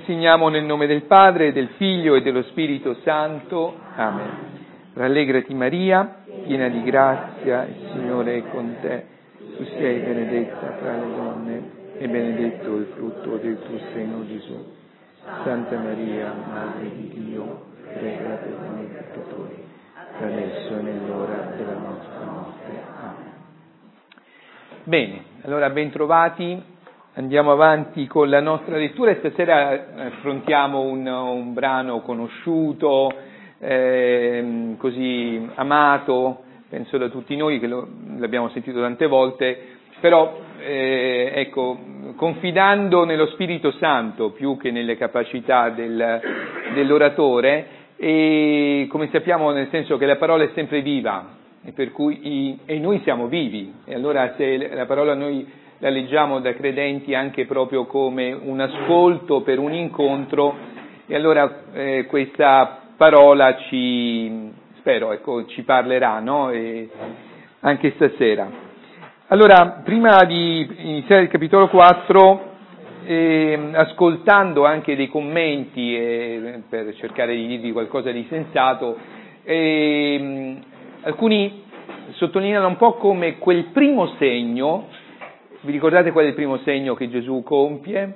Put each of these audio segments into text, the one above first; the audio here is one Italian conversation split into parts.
insegniamo nel nome del Padre, del Figlio e dello Spirito Santo. Amen. Rallegrati Maria, piena di grazia, il Signore è con te. Tu sei benedetta tra le donne e benedetto il frutto del tuo seno, Gesù. Santa Maria, Madre di Dio, prega per noi peccatori, adesso e nell'ora della nostra morte. Amen. Bene, allora ben trovati. Andiamo avanti con la nostra lettura e stasera affrontiamo un brano conosciuto, così amato, penso da tutti noi, che l'abbiamo sentito tante volte, però ecco, confidando nello Spirito Santo più che nelle capacità dell'oratore, e come sappiamo, nel senso che la parola è sempre viva, e per cui e noi siamo vivi, e allora se la parola noi la leggiamo da credenti anche proprio come un ascolto per un incontro, e allora questa parola ci parlerà, no? E anche stasera. Allora, prima di iniziare il capitolo 4, ascoltando anche dei commenti per cercare di dirvi qualcosa di sensato, alcuni sottolineano un po' come quel primo segno. Vi ricordate qual è il primo segno che Gesù compie?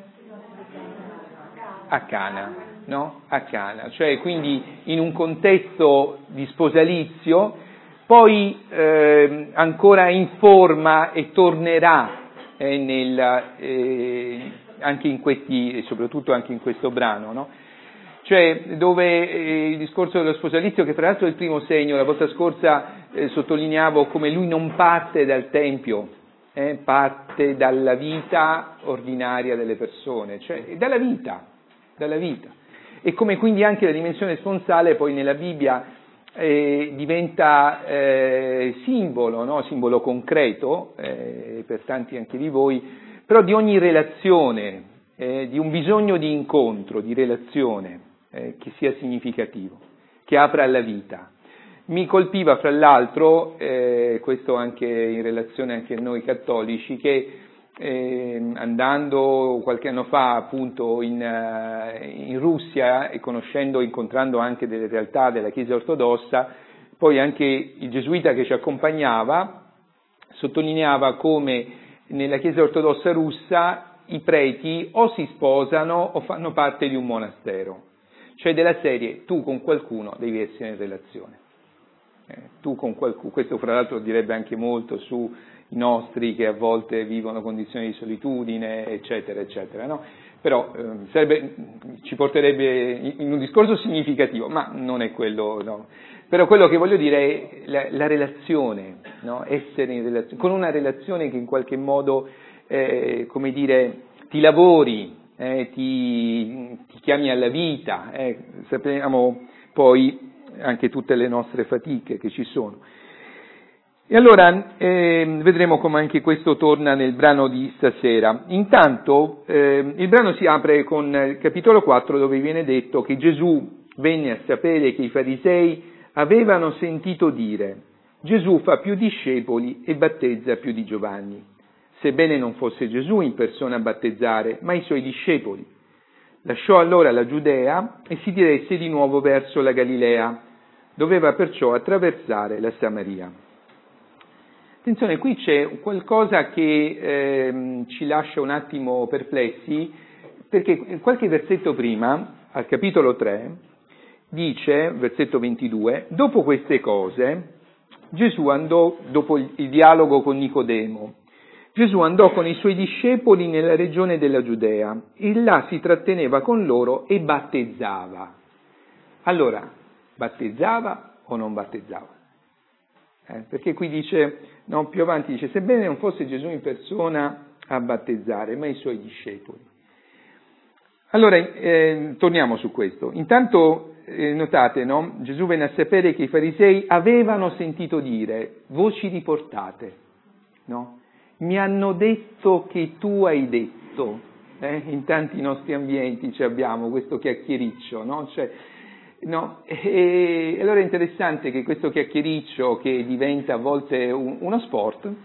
A Cana, no? A Cana, cioè quindi in un contesto di sposalizio, poi ancora informa e tornerà anche in questi, e soprattutto anche in questo brano, no? Cioè dove il discorso dello sposalizio, che tra l'altro è il primo segno, la volta scorsa sottolineavo come lui non parte dal Tempio, parte dalla vita ordinaria delle persone, cioè dalla vita, e come quindi anche la dimensione sponsale poi nella Bibbia diventa simbolo, no? Simbolo concreto, per tanti anche di voi, però di ogni relazione, di un bisogno di incontro, di relazione che sia significativo, che apra alla vita. Mi colpiva fra l'altro, questo anche in relazione anche a noi cattolici, che andando qualche anno fa appunto in Russia e incontrando anche delle realtà della Chiesa ortodossa, poi anche il gesuita che ci accompagnava sottolineava come nella Chiesa ortodossa russa i preti o si sposano o fanno parte di un monastero, cioè della serie tu con qualcuno devi essere in relazione. Tu con qualcuno, questo fra l'altro direbbe anche molto sui nostri che a volte vivono condizioni di solitudine, eccetera, eccetera, no? Però ci porterebbe in un discorso significativo, ma non è quello, no? Però quello che voglio dire è la relazione, no? Essere in relazione, con una relazione che in qualche modo, come dire, ti lavori, ti chiami alla vita, sappiamo poi anche tutte le nostre fatiche che ci sono. E allora vedremo come anche questo torna nel brano di stasera. Intanto il brano si apre con il capitolo 4, dove viene detto che Gesù venne a sapere che i farisei avevano sentito dire: Gesù fa più discepoli e battezza più di Giovanni, sebbene non fosse Gesù in persona a battezzare, ma i suoi discepoli. Lasciò allora la Giudea e si diresse di nuovo verso la Galilea. Doveva perciò attraversare la Samaria. Attenzione, qui c'è qualcosa che ci lascia un attimo perplessi, perché qualche versetto prima, al capitolo 3, dice, versetto 22, dopo queste cose, Gesù andò, dopo il dialogo con Nicodemo, Gesù andò con i suoi discepoli nella regione della Giudea e là si tratteneva con loro e battezzava. Allora, battezzava o non battezzava? Perché qui dice, no, più avanti dice, sebbene non fosse Gesù in persona a battezzare, ma i suoi discepoli. Allora, torniamo su questo. Intanto, notate, no? Gesù venne a sapere che i farisei avevano sentito dire, voci riportate, no? Mi hanno detto che tu hai detto, in tanti nostri ambienti abbiamo questo chiacchiericcio, no? Cioè, no? E allora è interessante che questo chiacchiericcio, che diventa a volte uno sport,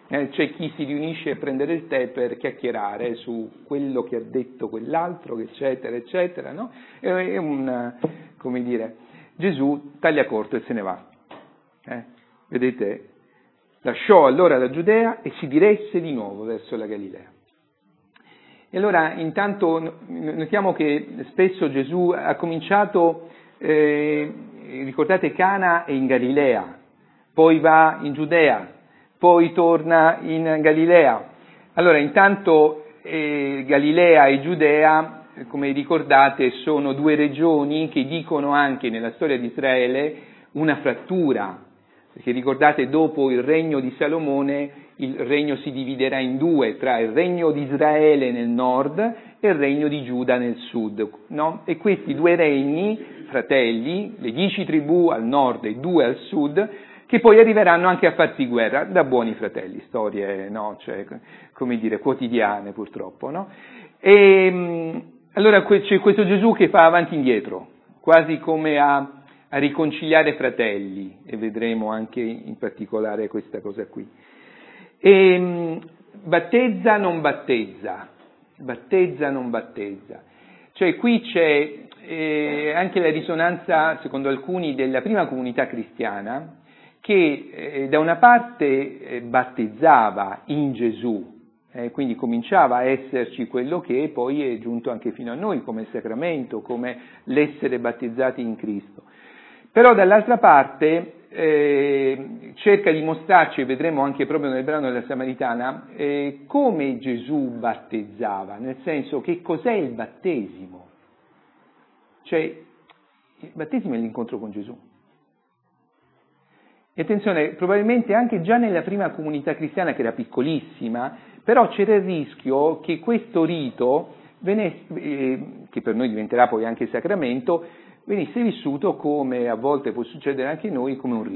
C'è chi si riunisce a prendere il tè per chiacchierare su quello che ha detto quell'altro, eccetera, eccetera, no? Come dire, Gesù taglia corto e se ne va. Vedete? Lasciò allora la Giudea e si diresse di nuovo verso la Galilea. E allora intanto notiamo che spesso Gesù ha cominciato, ricordate, Cana è in Galilea, poi va in Giudea, poi torna in Galilea. Allora intanto Galilea e Giudea, come ricordate, sono due regioni che dicono anche nella storia di Israele una frattura, perché ricordate, dopo il regno di Salomone il regno si dividerà in due, tra il regno di Israele nel nord e il regno di Giuda nel sud, no? E questi due regni, fratelli, le 10 tribù al nord e 2 al sud, che poi arriveranno anche a farsi guerra da buoni fratelli, storie, no? Cioè, come dire, quotidiane purtroppo, no? E allora c'è questo Gesù che fa avanti e indietro, quasi come a riconciliare fratelli, e vedremo anche in particolare questa cosa qui. E battezza non battezza, cioè qui c'è anche la risonanza, secondo alcuni, della prima comunità cristiana, che da una parte battezzava in Gesù, quindi cominciava a esserci quello che poi è giunto anche fino a noi come sacramento, come l'essere battezzati in Cristo. Però dall'altra parte cerca di mostrarci, e vedremo anche proprio nel brano della Samaritana, come Gesù battezzava, nel senso che cos'è il battesimo. Cioè, il battesimo è l'incontro con Gesù. E attenzione, probabilmente anche già nella prima comunità cristiana, che era piccolissima, però c'era il rischio che questo rito, che per noi diventerà poi anche sacramento, venisse vissuto, come a volte può succedere anche a noi, come un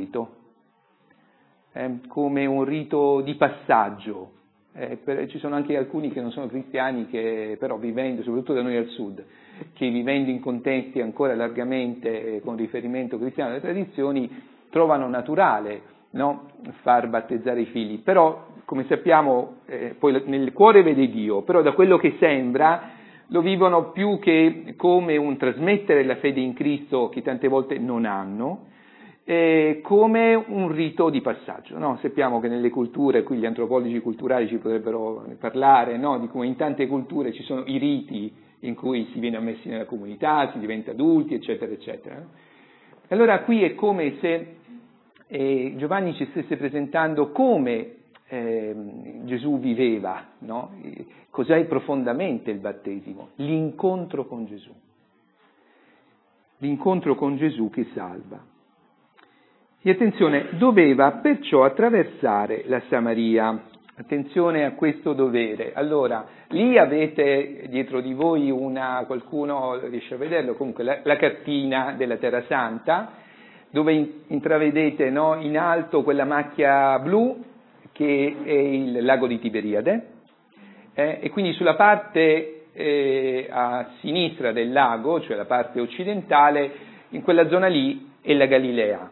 rito di passaggio. Ci sono anche alcuni che non sono cristiani, che però vivendo, soprattutto da noi al sud, che vivendo in contesti ancora largamente con riferimento cristiano alle tradizioni, trovano naturale, no, far battezzare i figli. Però, come sappiamo, poi nel cuore vede Dio, però da quello che sembra lo vivono più che come un trasmettere la fede in Cristo, che tante volte non hanno, come un rito di passaggio, no? Sappiamo che nelle culture, qui gli antropologi culturali ci potrebbero parlare, no? Di come in tante culture ci sono i riti in cui si viene ammessi nella comunità, si diventa adulti, eccetera, eccetera. No? Allora qui è come se Giovanni ci stesse presentando come Gesù viveva, no? Cos'è profondamente il battesimo? L'incontro con Gesù. L'incontro con Gesù che salva. E attenzione, doveva perciò attraversare la Samaria. Attenzione a questo dovere. Allora, lì avete dietro di voi qualcuno riesce a vederlo, comunque la cartina della Terra Santa, dove intravedete, no, in alto quella macchia blu che è il lago di Tiberiade, e quindi sulla parte a sinistra del lago, cioè la parte occidentale, in quella zona lì è la Galilea.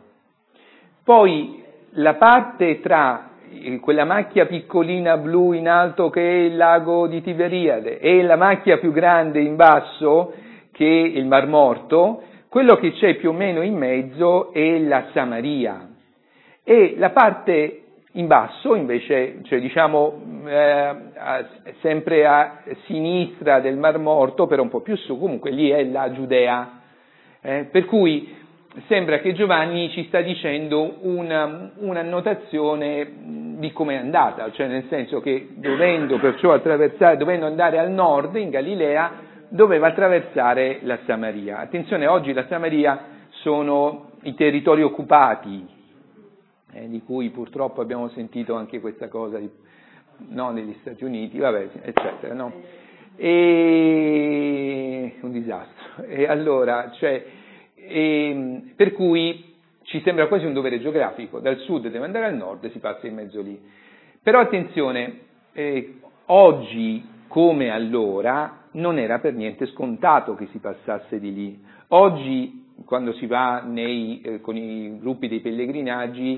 Poi la parte tra quella macchia piccolina blu in alto che è il lago di Tiberiade e la macchia più grande in basso che è il Mar Morto, quello che c'è più o meno in mezzo è la Samaria. E la parte in basso, invece, cioè diciamo sempre a sinistra del Mar Morto, però un po' più su, comunque lì è la Giudea. Per cui sembra che Giovanni ci sta dicendo un'annotazione di come è andata, cioè nel senso che dovendo andare al nord, in Galilea, doveva attraversare la Samaria. Attenzione, oggi la Samaria sono i territori occupati, di cui purtroppo abbiamo sentito anche questa cosa, no, negli Stati Uniti, vabbè, eccetera, no? E un disastro. E allora, per cui ci sembra quasi un dovere geografico, dal sud deve andare al nord e si passa in mezzo lì. Però attenzione, oggi come allora non era per niente scontato che si passasse di lì. Oggi, quando si va con i gruppi dei pellegrinaggi,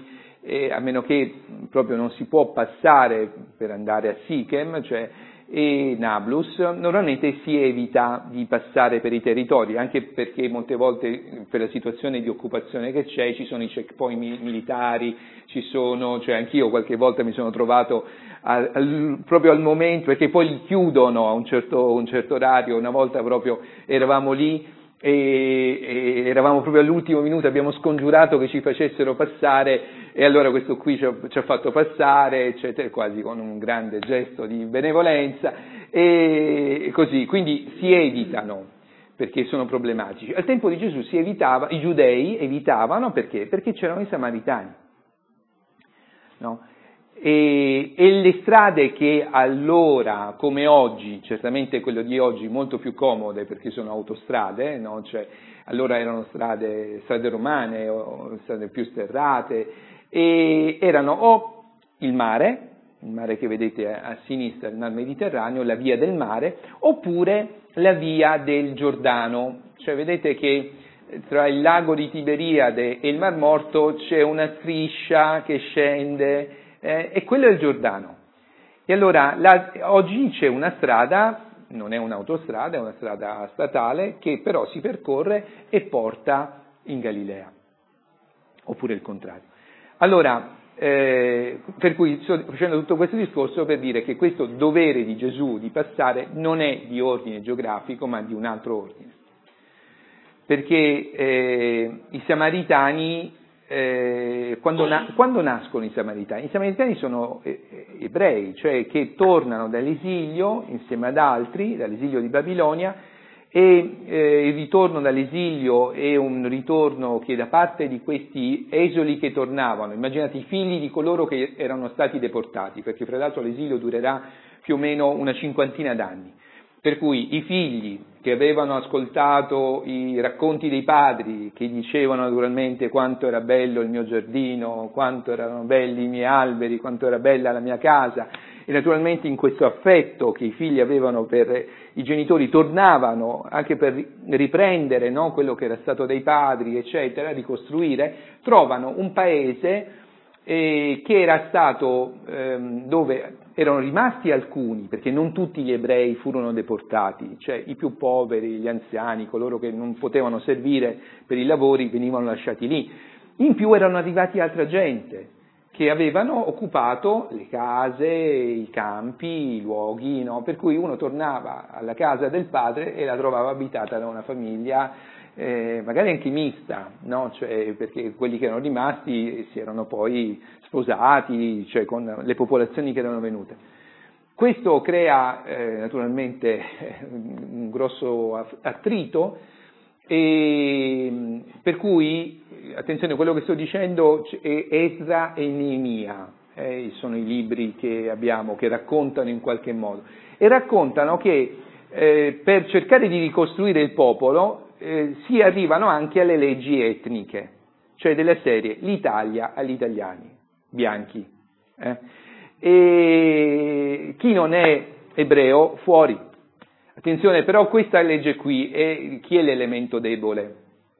a meno che proprio non si può passare per andare a Sichem, cioè e Nablus, normalmente si evita di passare per i territori, anche perché molte volte per la situazione di occupazione che c'è ci sono i checkpoint militari, cioè anch'io qualche volta mi sono trovato proprio al momento, perché poi li chiudono a un certo orario, una volta proprio eravamo lì e eravamo proprio all'ultimo minuto, abbiamo scongiurato che ci facessero passare e allora questo qui ci ha fatto passare, eccetera, quasi con un grande gesto di benevolenza e così, quindi si evitano perché sono problematici. Al tempo di Gesù i giudei evitavano perché? Perché c'erano i samaritani, no? E le strade che allora, come oggi, certamente quello di oggi molto più comode perché sono autostrade, no? Cioè, allora erano strade romane o strade più sterrate, e erano o il mare che vedete a sinistra, il mar Mediterraneo, la via del mare, oppure la via del Giordano. Cioè vedete che tra il lago di Tiberiade e il Mar Morto c'è una striscia che scende, e quello è il Giordano. E allora oggi c'è una strada, non è un'autostrada, è una strada statale, che però si percorre e porta in Galilea, oppure il contrario. Allora, per cui sto facendo tutto questo discorso per dire che questo dovere di Gesù di passare non è di ordine geografico, ma di un altro ordine. Perché i Samaritani, quando nascono i Samaritani sono ebrei, cioè che tornano dall'esilio insieme ad altri, dall'esilio di Babilonia, e il ritorno dall'esilio è un ritorno che da parte di questi esuli che tornavano, immaginate i figli di coloro che erano stati deportati, perché fra l'altro l'esilio durerà più o meno una 50 d'anni. Per cui i figli che avevano ascoltato i racconti dei padri, che dicevano naturalmente quanto era bello il mio giardino, quanto erano belli i miei alberi, quanto era bella la mia casa, e naturalmente in questo affetto che i figli avevano per i genitori tornavano anche per riprendere, no, quello che era stato dei padri, eccetera, ricostruire, trovano un paese che era stato, dove erano rimasti alcuni, perché non tutti gli ebrei furono deportati, cioè i più poveri, gli anziani, coloro che non potevano servire per i lavori venivano lasciati lì. In più erano arrivati altra gente che avevano occupato le case, i campi, i luoghi, no? Per cui uno tornava alla casa del padre e la trovava abitata da una famiglia magari anche mista, no? Cioè, perché quelli che erano rimasti si erano poi sposati, cioè con le popolazioni che erano venute. Questo crea naturalmente un grosso attrito, e per cui, attenzione, quello che sto dicendo è Esra e Neemia, sono i libri che abbiamo, che raccontano in qualche modo, e raccontano che per cercare di ricostruire il popolo si arrivano anche alle leggi etniche, cioè della serie l'Italia agli italiani, bianchi, e chi non è ebreo fuori. Attenzione, però questa legge qui, chi è l'elemento debole?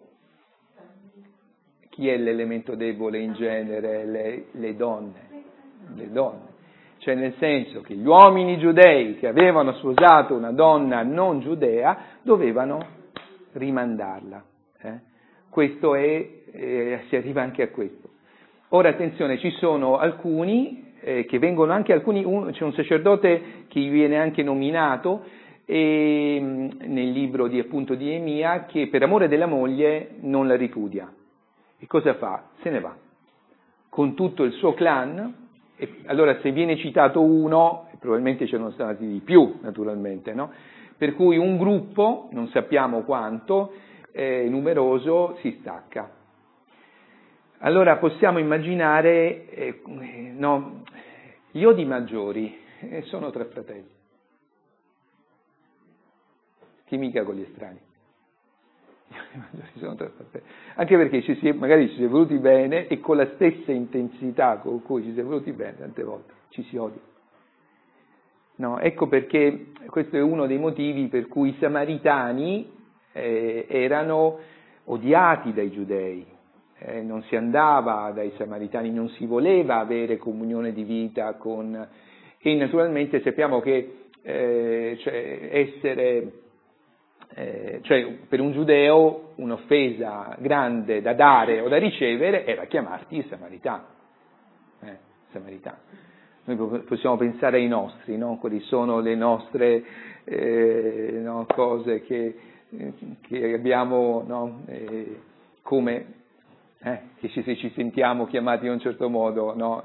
Chi è l'elemento debole in genere? Le donne. Cioè nel senso che gli uomini giudei che avevano sposato una donna non giudea dovevano rimandarla. Questo si arriva anche a questo. Ora attenzione, ci sono alcuni che vengono anche c'è un sacerdote che viene anche nominato nel libro di Neemia, che per amore della moglie non la ripudia. E cosa fa? Se ne va con tutto il suo clan. E allora se viene citato uno, probabilmente ce ne sono stati di più, naturalmente, no? Per cui un gruppo, non sappiamo quanto, numeroso, si stacca. Allora possiamo immaginare, gli odi maggiori sono tra fratelli, che mica con gli estranei. Sono tra fratelli. Anche perché magari ci si è voluti bene e con la stessa intensità con cui ci si è voluti bene, tante volte ci si odia. No, ecco perché questo è uno dei motivi per cui i samaritani erano odiati dai giudei, non si andava dai Samaritani, non si voleva avere comunione di vita con... E naturalmente sappiamo che per un giudeo un'offesa grande da dare o da ricevere era chiamarti samaritano. Samaritano. Noi possiamo pensare ai nostri, no? Quali sono le nostre cose che abbiamo, no? Come che se ci sentiamo chiamati in un certo modo, no?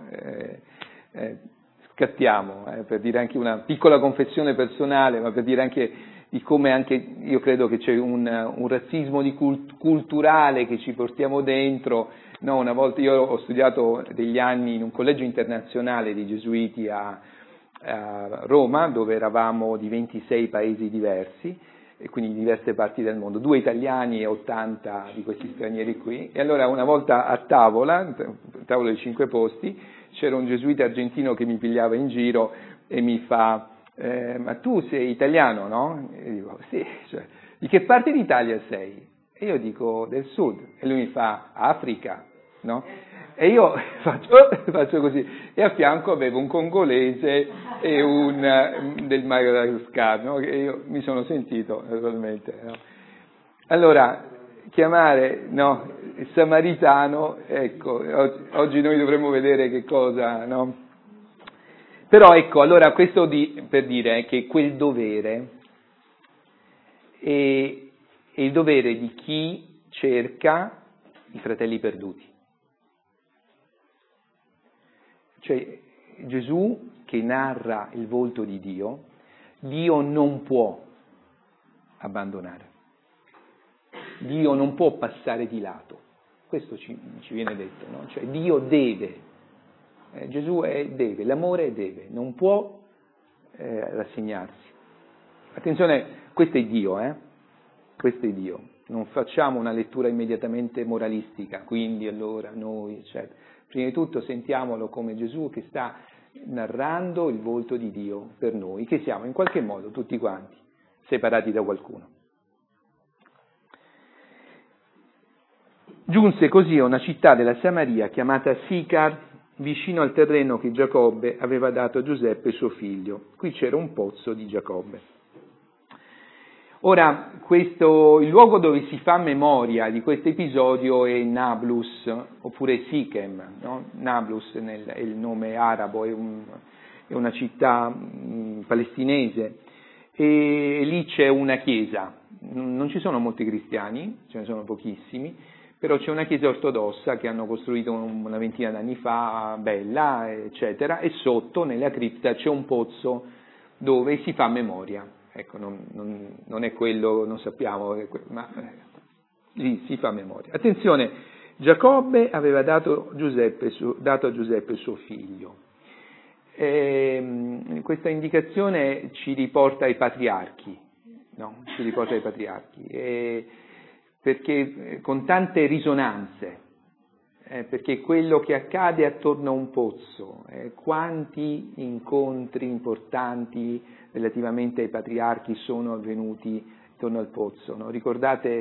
Scattiamo, per dire anche una piccola confessione personale, ma per dire anche di come anche io credo che c'è un razzismo culturale che ci portiamo dentro. No, una volta io ho studiato degli anni in un collegio internazionale di gesuiti a Roma, dove eravamo di 26 paesi diversi, e quindi di diverse parti del mondo, 2 italiani e 80 di questi stranieri qui. E allora una volta a tavola di 5 posti, c'era un gesuita argentino che mi pigliava in giro e mi fa ma tu sei italiano, no? E dico sì, di che parte d'Italia sei? E io dico del sud, e lui mi fa Africa, no? E io faccio così, e a fianco avevo un congolese e un del Madagascar, no? E io mi sono sentito naturalmente, no? Allora, chiamare samaritano, ecco, oggi noi dovremmo vedere che cosa, no? Però ecco, allora questo per dire che quel dovere è il dovere di chi cerca i fratelli perduti. Cioè Gesù che narra il volto di Dio non può abbandonare, Dio non può passare di lato, questo ci viene detto, no? Cioè Dio deve. Gesù deve, l'amore deve, non può rassegnarsi. Attenzione, questo è Dio, questo è Dio. Non facciamo una lettura immediatamente moralistica, quindi allora noi, eccetera. Prima di tutto sentiamolo come Gesù che sta narrando il volto di Dio per noi, che siamo in qualche modo tutti quanti separati da qualcuno. Giunse così a una città della Samaria chiamata Sicar, vicino al terreno che Giacobbe aveva dato a Giuseppe suo figlio. Qui c'era un pozzo di Giacobbe. Ora, il luogo dove si fa memoria di questo episodio è Nablus, oppure Sichem, no? Nablus è il nome arabo, è una città palestinese, e lì c'è una chiesa. Non ci sono molti cristiani, ce ne sono pochissimi, però c'è una chiesa ortodossa che hanno costruito una ventina d'anni fa, bella, eccetera, e sotto, nella cripta, c'è un pozzo dove si fa memoria. Ecco, non è quello, non sappiamo, ma lì si fa memoria. Attenzione, Giacobbe aveva dato a Giuseppe suo figlio. Questa indicazione ci riporta ai patriarchi, no? Ci riporta ai patriarchi. Perché con tante risonanze, perché quello che accade attorno a un pozzo, quanti incontri importanti relativamente ai patriarchi sono avvenuti attorno al pozzo, no? Ricordate,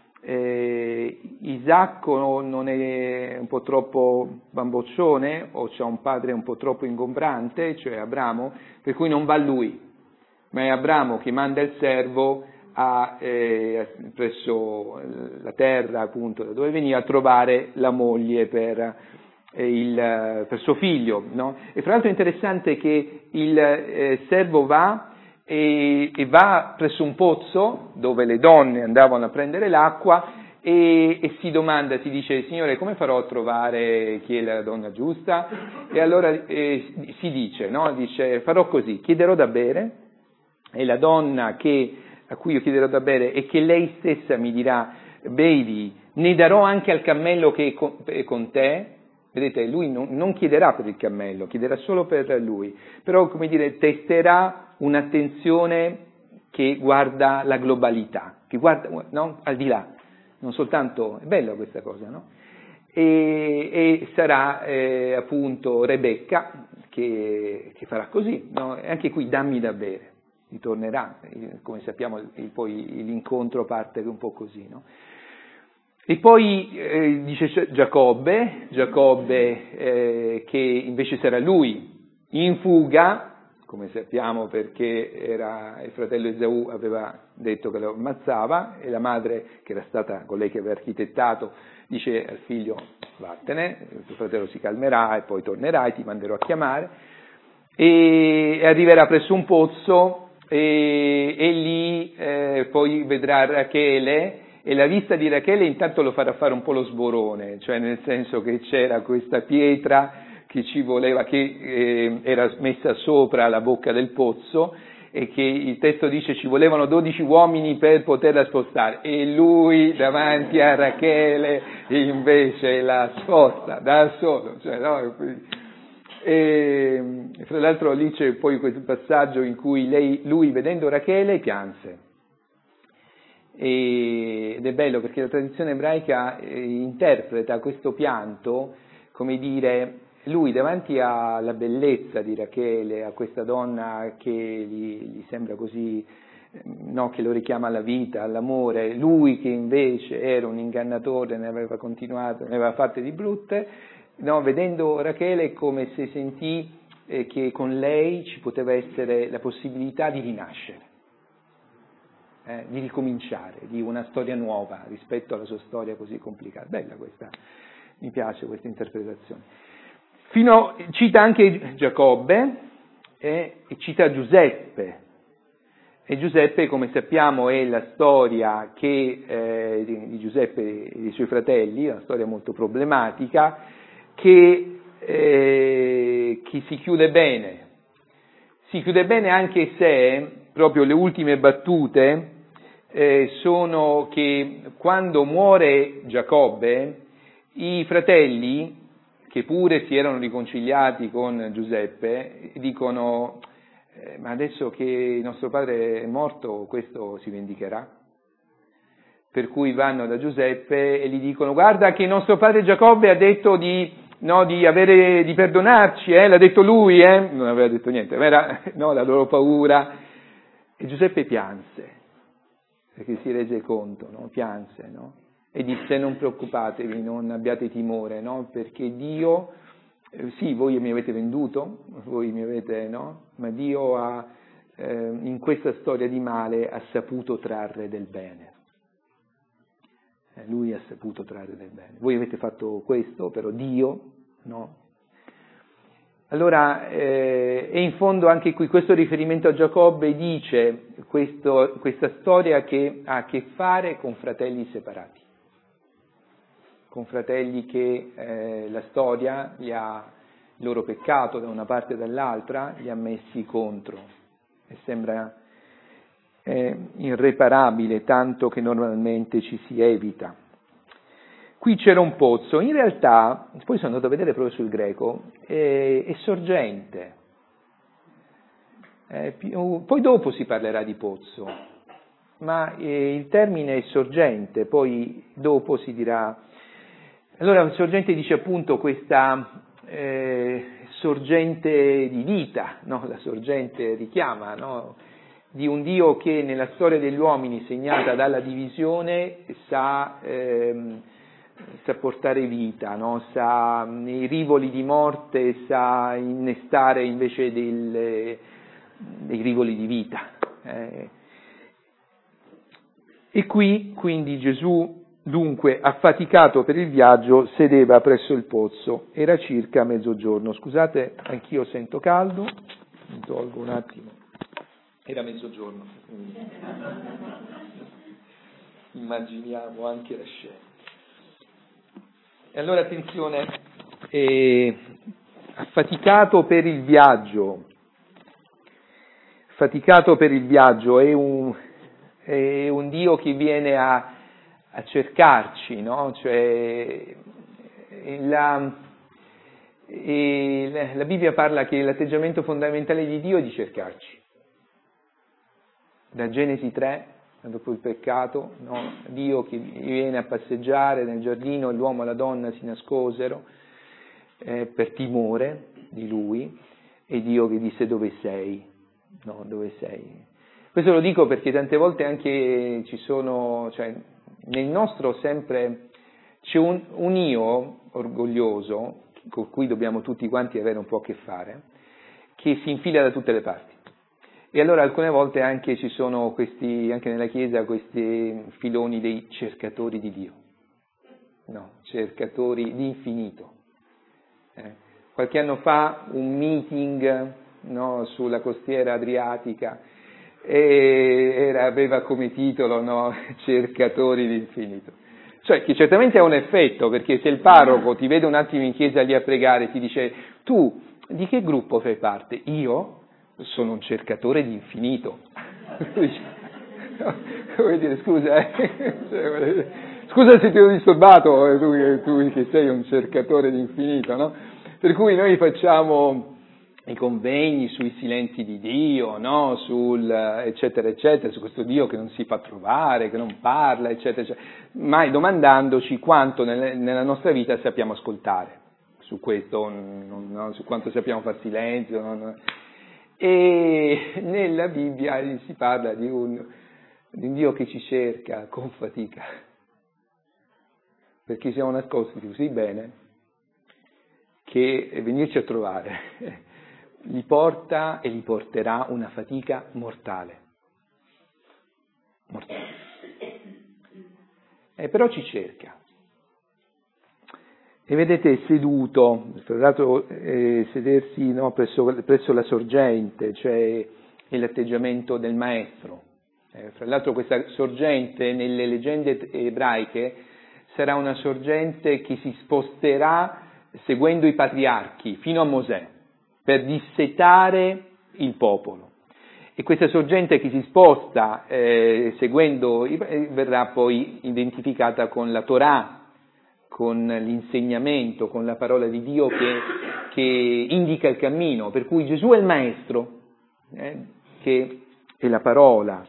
Isacco non è un po' troppo bamboccione o c'ha un padre un po' troppo ingombrante, cioè Abramo, per cui non va lui, ma è Abramo che manda il servo presso la terra appunto da dove veniva a trovare la moglie per suo figlio, no? E fra l'altro è interessante che il servo va e va presso un pozzo dove le donne andavano a prendere l'acqua e si dice: Signore, come farò a trovare chi è la donna giusta? E allora si dice, no? Dice: farò così, chiederò da bere e la donna a cui io chiederò da bere e che lei stessa mi dirà bevi, ne darò anche al cammello che è con te. Vedete, lui non chiederà per il cammello, chiederà solo per lui, però, come dire, testerà un'attenzione che guarda la globalità, che guarda, no? Al di là, non soltanto, è bella questa cosa, no? E sarà appunto Rebecca che farà così, no? E anche qui dammi da bere. Ritornerà, come sappiamo poi l'incontro parte un po' così, no? E poi dice Giacobbe che invece sarà lui in fuga, come sappiamo perché era il fratello Esaù aveva detto che lo ammazzava, e la madre, che era stata colei che aveva architettato, dice al figlio: vattene, tuo fratello si calmerà e poi tornerai, ti manderò a chiamare, e arriverà presso un pozzo e lì poi vedrà Rachele, e la vista di Rachele intanto lo farà fare un po' lo sborone, cioè nel senso che c'era questa pietra che ci voleva, che era messa sopra la bocca del pozzo, e che il testo dice ci volevano 12 uomini per poterla spostare, e lui davanti a Rachele invece la sposta da solo, cioè, no? E fra l'altro lì c'è poi questo passaggio in cui lui vedendo Rachele pianse, ed è bello perché la tradizione ebraica interpreta questo pianto come dire: lui davanti alla bellezza di Rachele, a questa donna che gli sembra così, no, che lo richiama alla vita, all'amore, lui che invece era un ingannatore, ne aveva continuato, ne aveva fatte di brutte, no, vedendo Rachele è come se sentì che con lei ci poteva essere la possibilità di rinascere, di ricominciare, di una storia nuova rispetto alla sua storia così complicata. Bella questa, mi piace questa interpretazione. Cita anche Giacobbe e cita Giuseppe, e Giuseppe, come sappiamo, è la storia di Giuseppe e dei suoi fratelli, una storia molto problematica, che si chiude bene anche se proprio le ultime battute sono che quando muore Giacobbe, i fratelli, che pure si erano riconciliati con Giuseppe, dicono: ma adesso che il nostro padre è morto, questo si vendicherà? Per cui vanno da Giuseppe e gli dicono: guarda che il nostro padre Giacobbe ha detto di perdonarci, l'ha detto lui, non aveva detto niente, ma era la loro paura. E Giuseppe pianse, perché si rese conto, pianse, e disse: non preoccupatevi, non abbiate timore, perché Dio, sì, voi mi avete venduto, ma Dio in questa storia di male ha saputo trarre del bene. Lui ha saputo trarre del bene. Voi avete fatto questo, però Dio no. Allora, e in fondo anche qui questo riferimento a Giacobbe dice questa storia che ha a che fare con fratelli separati, con fratelli che la storia il loro peccato da una parte e dall'altra li ha messi contro, e sembra irreparabile, tanto che normalmente ci si evita. Qui c'era un pozzo, in realtà, poi sono andato a vedere proprio sul greco, è sorgente. Poi dopo si parlerà di pozzo, ma il termine è sorgente, poi dopo si dirà. Allora, sorgente dice appunto questa sorgente di vita, la sorgente richiama, di un Dio che nella storia degli uomini segnata dalla divisione sa portare vita, sa nei rivoli di morte, sa innestare invece dei rivoli di vita. E qui quindi Gesù, dunque, affaticato per il viaggio, sedeva presso il pozzo. Era circa mezzogiorno. Scusate, anch'io sento caldo, mi tolgo un attimo. Era mezzogiorno. Immaginiamo anche la scena. E allora attenzione, affaticato per il viaggio. Affaticato per il viaggio è un Dio che viene a cercarci, Cioè la Bibbia parla che l'atteggiamento fondamentale di Dio è di cercarci. Da Genesi 3, dopo il peccato, Dio che viene a passeggiare nel giardino, l'uomo e la donna si nascosero per timore di lui, e Dio che disse: dove sei? Dove sei? Questo lo dico perché tante volte anche ci sono, nel nostro sempre C'è un io orgoglioso, con cui dobbiamo tutti quanti avere un po' a che fare, che si infila da tutte le parti. E allora alcune volte anche ci sono anche nella Chiesa, questi filoni dei cercatori di Dio. No, cercatori di infinito. Qualche anno fa un meeting, no, sulla costiera adriatica e aveva come titolo, no, cercatori di infinito. Cioè, che certamente ha un effetto, perché se il parroco ti vede un attimo in chiesa lì a pregare e ti dice: tu di che gruppo fai parte? Io sono un cercatore di infinito. Vuoi dire, scusa, scusa se ti ho disturbato, tu che sei un cercatore di infinito, no? Per cui noi facciamo i convegni sui silenzi di Dio, no? Sul eccetera eccetera, su questo Dio che non si fa trovare, che non parla, eccetera eccetera, mai domandandoci quanto nella nostra vita sappiamo ascoltare su questo, no? Su quanto sappiamo far silenzio. No? E nella Bibbia si parla di un Dio che ci cerca con fatica, perché siamo nascosti così bene che venirci a trovare gli porta e gli porterà una fatica mortale. Però ci cerca. E vedete seduto, tra l'altro sedersi, no, presso la sorgente, cioè è l'atteggiamento del maestro. Fra l'altro questa sorgente nelle leggende ebraiche sarà una sorgente che si sposterà seguendo i patriarchi fino a Mosè, per dissetare il popolo. E questa sorgente che si sposta seguendo verrà poi identificata con la Torah, con l'insegnamento, con la parola di Dio che indica il cammino, per cui Gesù è il maestro, che è la parola.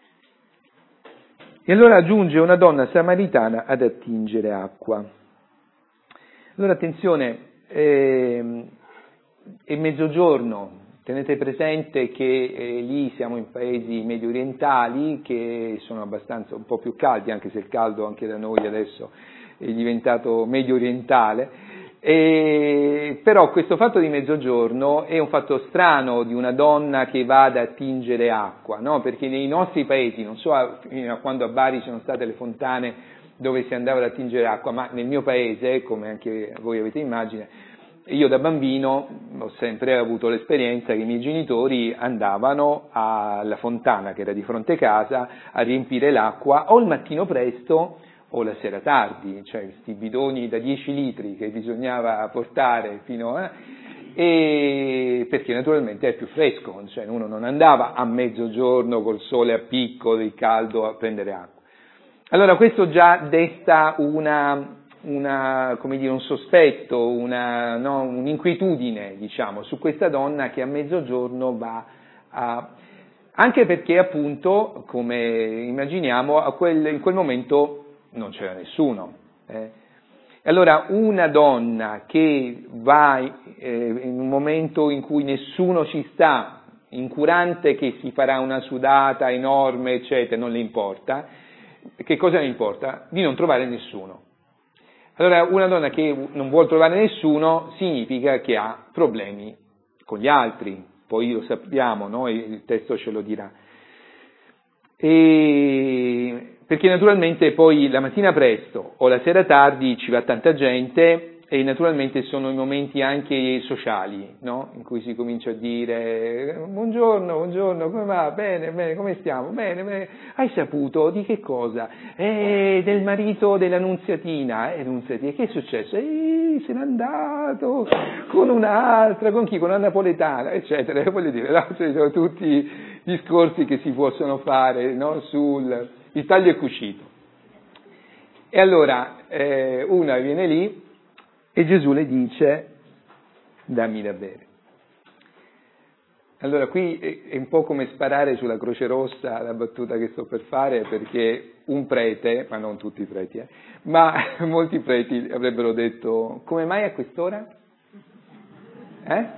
E allora giunge una donna samaritana ad attingere acqua. Allora attenzione, è mezzogiorno, tenete presente che lì siamo in paesi medio orientali che sono abbastanza un po' più caldi, anche se il caldo anche da noi adesso è diventato medio orientale, però questo fatto di mezzogiorno è un fatto strano di una donna che va ad attingere acqua, no? Perché nei nostri paesi, non so fino a quando a Bari sono state le fontane dove si andava ad attingere acqua, ma nel mio paese, come anche voi avete immagine, io da bambino ho sempre avuto l'esperienza che i miei genitori andavano alla fontana che era di fronte a casa a riempire l'acqua o il mattino presto o la sera tardi, cioè questi bidoni da 10 litri che bisognava portare perché naturalmente è più fresco, cioè uno non andava a mezzogiorno col sole a picco, il caldo a prendere acqua. Allora questo già desta come dire, un sospetto, un'inquietudine, diciamo, su questa donna che a mezzogiorno va anche perché appunto, come immaginiamo, in quel momento non c'era nessuno. Allora una donna che va in un momento in cui nessuno ci sta, incurante che si farà una sudata enorme, eccetera, non le importa, che cosa le importa? Di non trovare nessuno. Allora una donna che non vuole trovare nessuno significa che ha problemi con gli altri, poi lo sappiamo, no? Il testo ce lo dirà. Perché naturalmente poi la mattina presto o la sera tardi ci va tanta gente e naturalmente sono i momenti anche sociali, no? In cui si comincia a dire buongiorno, come va? Bene, come stiamo? Bene, hai saputo di che cosa? Del marito della Nunziatina, Nunziatina, che è successo? Se n'è andato con un'altra, con chi? Con una napoletana, eccetera, voglio dire, no? Cioè, sono tutti discorsi che si possono fare, no? Sul il taglio e cucito. E allora una viene lì e Gesù le dice: dammi da bere. Allora qui è un po' come sparare sulla Croce Rossa la battuta che sto per fare, perché un prete, ma non tutti i preti, ma molti preti avrebbero detto: come mai a quest'ora?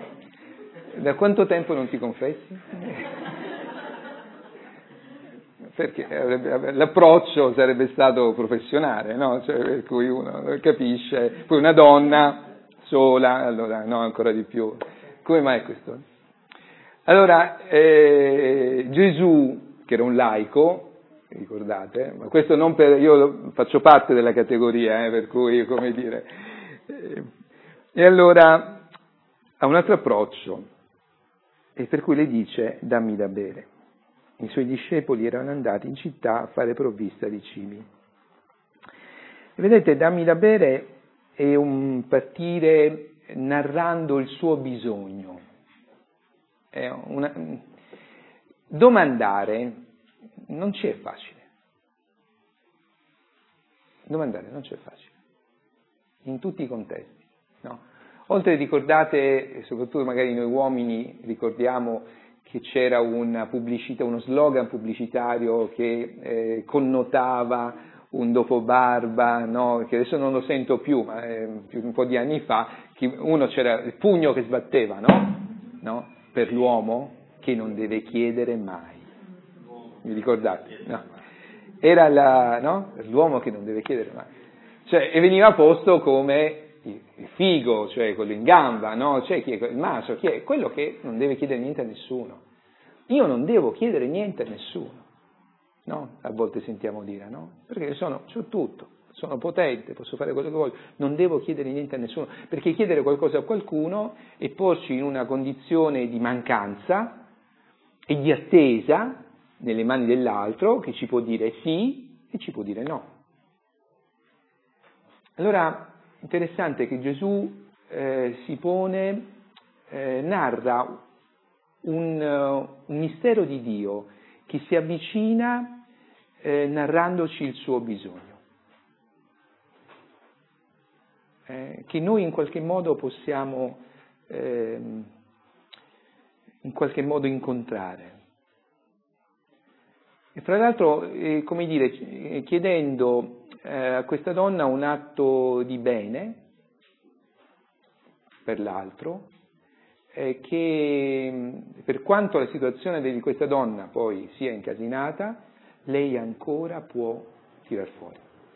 Da quanto tempo non ti confessi? perché l'approccio sarebbe stato professionale, no? Cioè, per cui uno capisce, poi una donna sola, allora no, ancora di più. Come mai questo? Allora, Gesù, che era un laico, ricordate, ma questo non per, io faccio parte della categoria, per cui, come dire, e allora ha un altro approccio, e per cui le dice, dammi da bere. I suoi discepoli erano andati in città a fare provvista di cibi. E vedete, dammi da bere è un partire narrando il suo bisogno. Domandare non ci è facile. Domandare non c'è facile. In tutti i contesti, no? Oltre ricordate, soprattutto magari noi uomini ricordiamo che c'era una pubblicità, uno slogan pubblicitario che connotava un dopobarba, no? Che adesso non lo sento più, ma un po' di anni fa, uno c'era il pugno che sbatteva, no? Per l'uomo che non deve chiedere mai. Mi ricordate? No. Era no? Per l'uomo che non deve chiedere mai. Cioè, e veniva posto come il figo, cioè quello in gamba, no? Cioè chi è il maso, chi è quello che non deve chiedere niente a nessuno. Io non devo chiedere niente a nessuno, no? A volte sentiamo dire, no? Perché c'ho tutto, sono potente, posso fare quello che voglio, non devo chiedere niente a nessuno, perché chiedere qualcosa a qualcuno è porci in una condizione di mancanza e di attesa nelle mani dell'altro che ci può dire sì e ci può dire no. Allora, interessante che Gesù si pone, narra un mistero di Dio che si avvicina narrandoci il suo bisogno, che noi in qualche modo possiamo in qualche modo incontrare. E fra l'altro, come dire, chiedendo a questa donna un atto di bene per l'altro, che per quanto la situazione di questa donna poi sia incasinata, lei ancora può tirar fuori.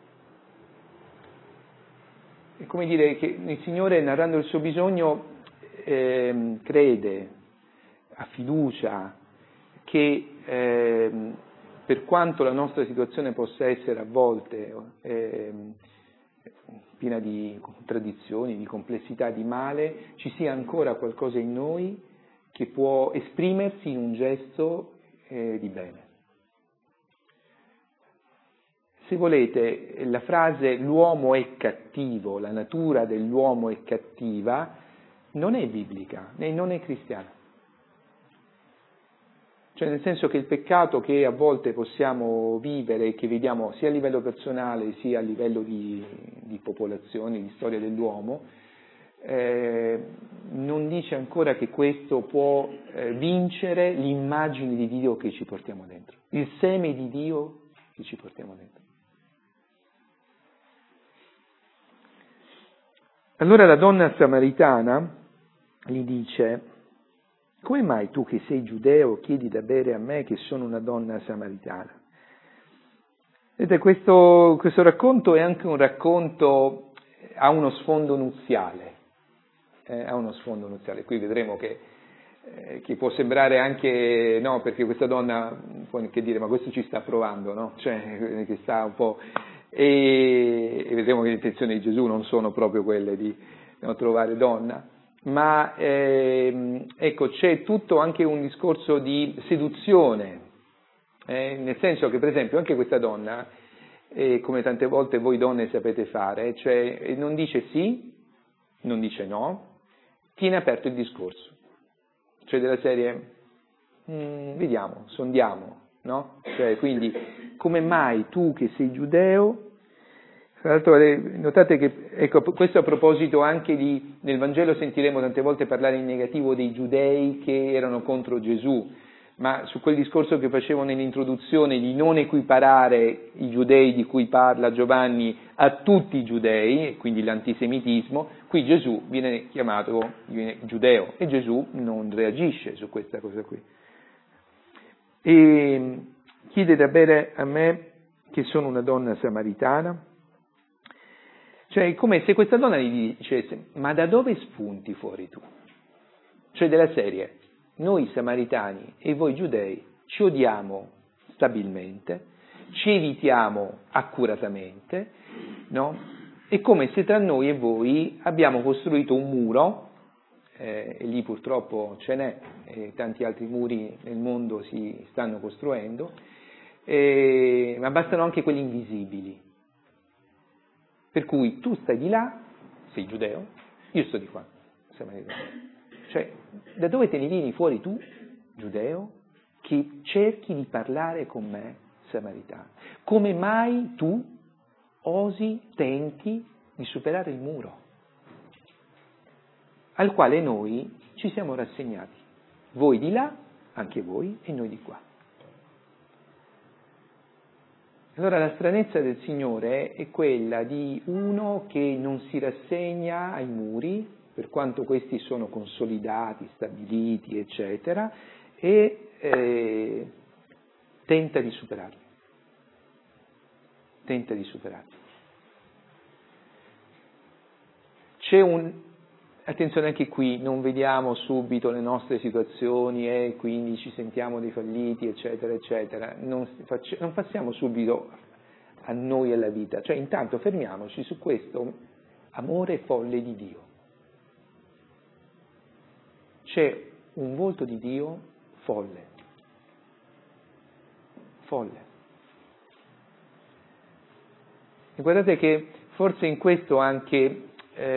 È come dire che il Signore, narrando il suo bisogno, crede, ha fiducia che per quanto la nostra situazione possa essere a volte piena di contraddizioni, di complessità, di male, ci sia ancora qualcosa in noi che può esprimersi in un gesto di bene. Se volete, la frase l'uomo è cattivo, la natura dell'uomo è cattiva, non è biblica, né non è cristiana. Cioè nel senso che il peccato che a volte possiamo vivere e che vediamo sia a livello personale sia a livello di popolazione, di storia dell'uomo, non dice ancora che questo può vincere l'immagine di Dio che ci portiamo dentro, il seme di Dio che ci portiamo dentro. Allora la donna samaritana gli dice: come mai tu che sei giudeo chiedi da bere a me che sono una donna samaritana? Vedete, questo racconto è anche un racconto, ha uno sfondo nuziale, Qui vedremo che può sembrare anche, no, perché questa donna può anche dire, ma questo ci sta provando, no? Cioè, che sta un po', e vedremo che le intenzioni di Gesù non sono proprio quelle di trovare donna. Ma ecco, c'è tutto anche un discorso di seduzione, nel senso che per esempio anche questa donna, come tante volte voi donne sapete fare, cioè non dice sì, non dice no, tiene aperto il discorso, cioè della serie vediamo, sondiamo, no? Cioè quindi come mai tu che sei giudeo. Tra l'altro notate che, ecco, questo a proposito anche nel Vangelo sentiremo tante volte parlare in negativo dei giudei che erano contro Gesù, ma su quel discorso che facevo nell'introduzione di non equiparare i giudei di cui parla Giovanni a tutti i giudei, e quindi l'antisemitismo, qui Gesù viene chiamato giudeo e Gesù non reagisce su questa cosa qui. E chiede da bere a me che sono una donna samaritana? Cioè è come se questa donna gli dicesse: ma da dove spunti fuori tu? Cioè della serie, noi samaritani e voi giudei ci odiamo stabilmente, ci evitiamo accuratamente, no? È come se tra noi e voi abbiamo costruito un muro, e lì purtroppo ce n'è, e tanti altri muri nel mondo si stanno costruendo, ma bastano anche quelli invisibili. Per cui tu stai di là, sei giudeo, io sto di qua, samaritano. Cioè, da dove te ne vieni fuori tu, giudeo, che cerchi di parlare con me, samaritano? Come mai tu osi, tenti di superare il muro al quale noi ci siamo rassegnati? Voi di là, anche voi, e noi di qua. Allora la stranezza del Signore è quella di uno che non si rassegna ai muri, per quanto questi sono consolidati, stabiliti, eccetera, e tenta di superarli. Tenta di superarli. Attenzione anche qui, non vediamo subito le nostre situazioni e quindi ci sentiamo dei falliti, eccetera, eccetera. Non passiamo subito a noi e alla vita. Cioè intanto fermiamoci su questo amore folle di Dio. C'è un volto di Dio folle. Folle. E guardate che forse in questo anche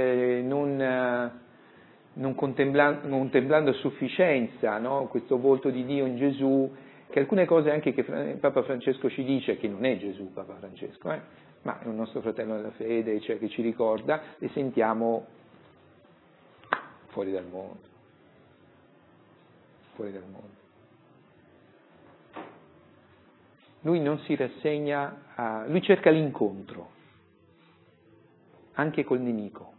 non contemplando a sufficienza, no? Questo volto di Dio in Gesù, che alcune cose anche che Papa Francesco ci dice, che non è Gesù Papa Francesco, ma è un nostro fratello della fede, cioè che ci ricorda, le sentiamo fuori dal mondo. Fuori dal mondo. Lui non si rassegna lui cerca l'incontro, anche col nemico.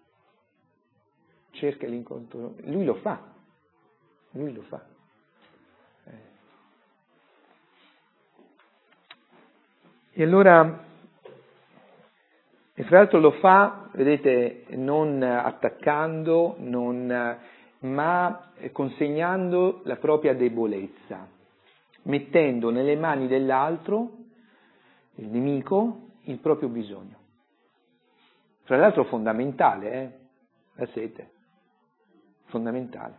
Cerca l'incontro, lui lo fa. E allora, e fra l'altro lo fa, vedete, non attaccando, ma consegnando la propria debolezza, mettendo nelle mani dell'altro, il nemico, il proprio bisogno. Fra l'altro fondamentale, la sete, fondamentale.